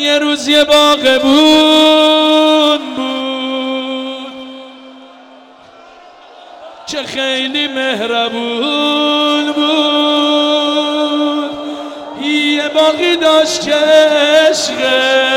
یه روز یه باغبون بود که خیلی مهربون بود. یه باغی داشت که عشقه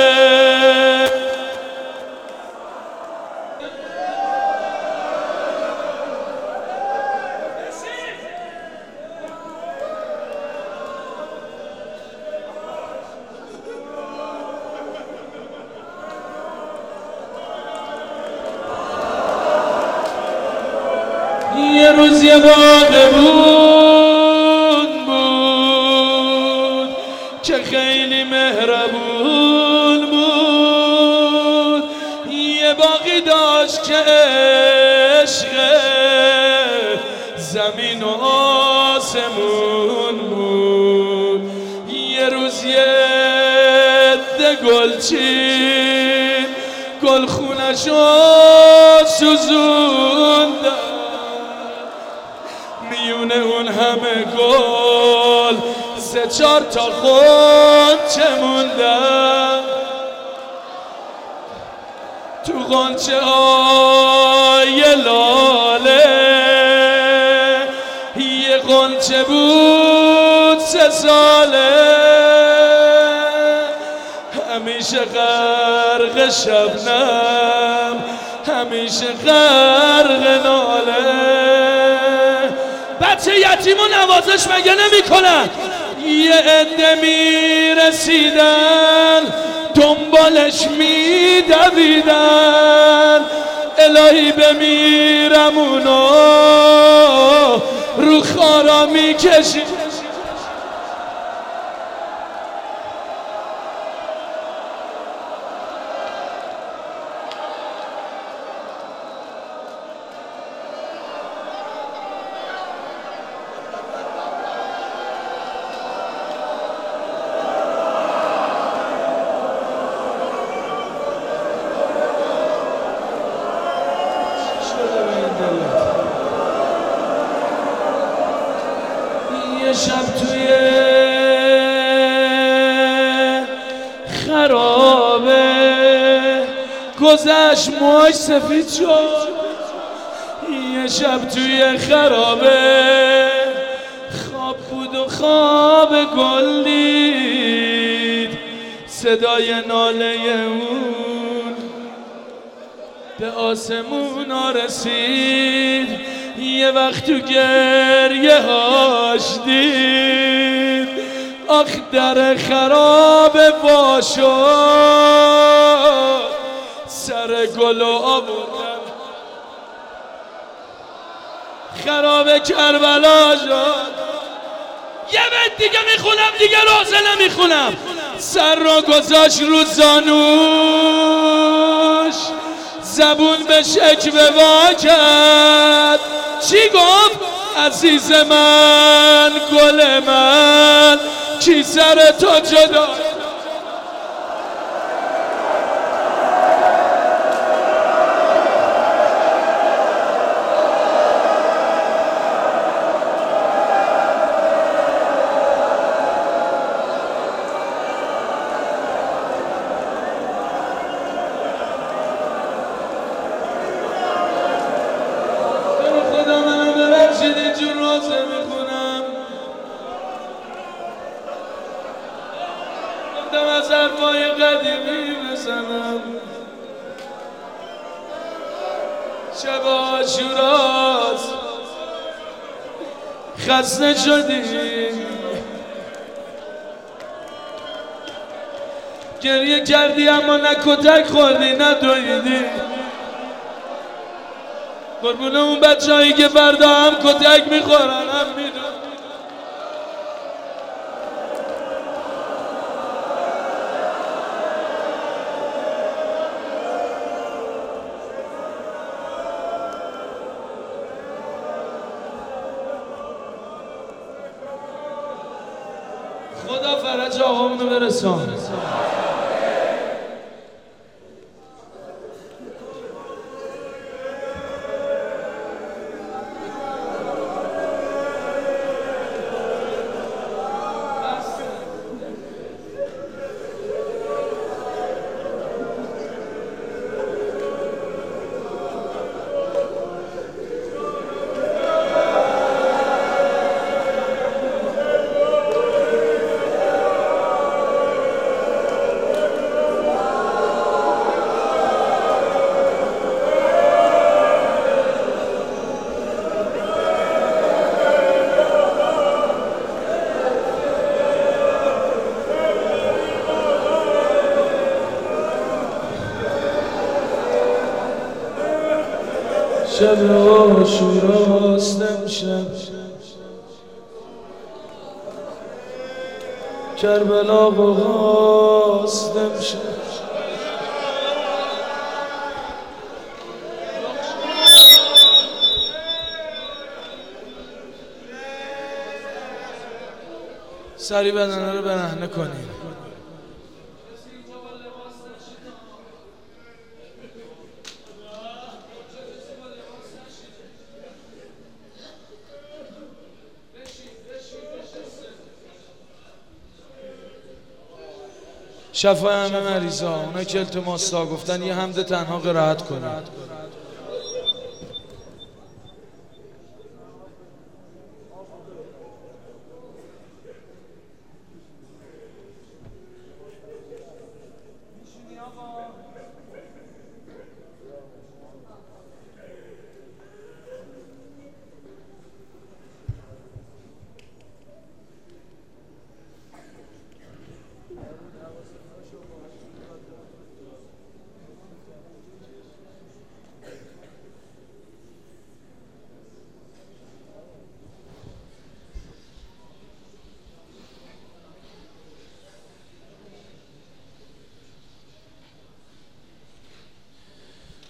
یه روز یه باغبون بود که خیلی مهربون بود. یه باغی داشت که عشق زمین و آسمون بود. یه روز یه عده گلچین گل خونشو سوزوندن، میونه اون همه گل سه چار تا غنچه موندن. تو غنچه های لاله یه غنچه بود 3 ساله، همیشه غرق شبنم همیشه غرق ناله. بچه یتیمو نوازش مگه نمی کنن؟ یه عده می رسیدن دنبالش می دویدن، الهی بمیرم اونو رو خارا می کشید. یه شب توی خرابه گذشت موهاش سفید شد. یه شب توی خرابه خواب بود و خواب گل دید، صدای ناله اون به آسمون ها رسید. یه وقت تو گریه هاش دید آخ در خراب وا شد، سر گل و آوردن خراب کربلا شد. یه بیت دیگه میخونم دیگه روزه نمیخونم. سر را گذاشت رو زانوش زبون به شکوه وا کرد. چی گفت؟ عزیز من گل من کی سر تو جدا. از حرفای قدیمی بزنم، شب عاشوراست خسته شدی، گریه کردی اما نه کتک خوردی نه دویدی. قربون اون بچه‌هایی که فردا هم کتک میخورن هم میدون. خدا فرج آقامونو برسان. شب عاشوراست امشب، کربلا بهاست امشب. سری بدنه رو برهنه کنیم. شفای همه مریضا، اونا که التماسا گفتن یه حمد تنها قرائت کنیم.